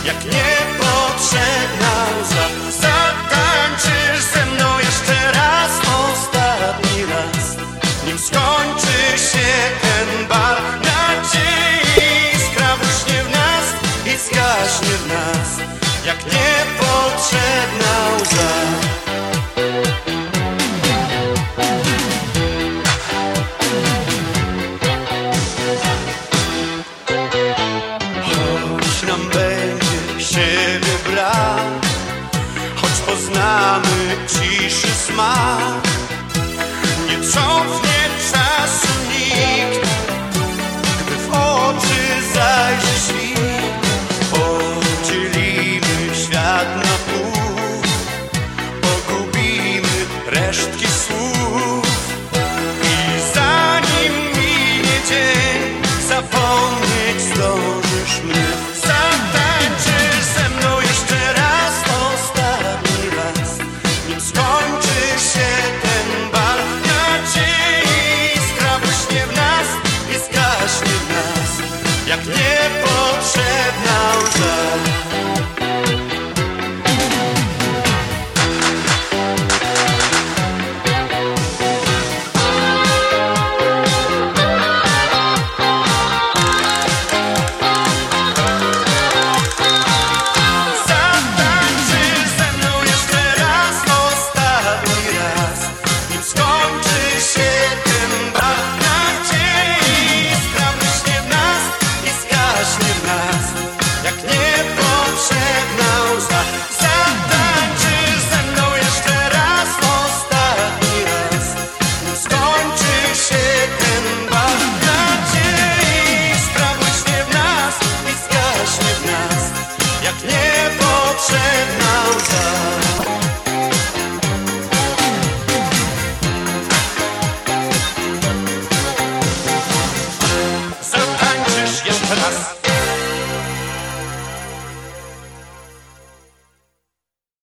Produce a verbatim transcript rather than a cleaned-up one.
jak niepotrzebna łza. Zatańczysz ze mną jeszcze raz, ostatni raz, nim skończy się ten bal. Nadziei iskra błyśnie w nas i zgaśnie w nas, jak niepotrzebna łza. Choć nam będzie siebie brak, choć poznamy ciszy smak, nie cofnie czasu nikt, gdy w oczy zajrzy świt. Podzielimy świat na pół, pogubimy resztki słów i zanim minie dzień, zapomnieć zdążysz mnie. Zatańczysz ze mną jeszcze raz, ostatni raz, nim skończy się ten bal. Nadziei iskra błyśnie w nas i zgaśnie w nas, jak niepotrzebna łza. Skończy się ten bal, nadziei iskra błyśnie w nas i zgaśnie w nas,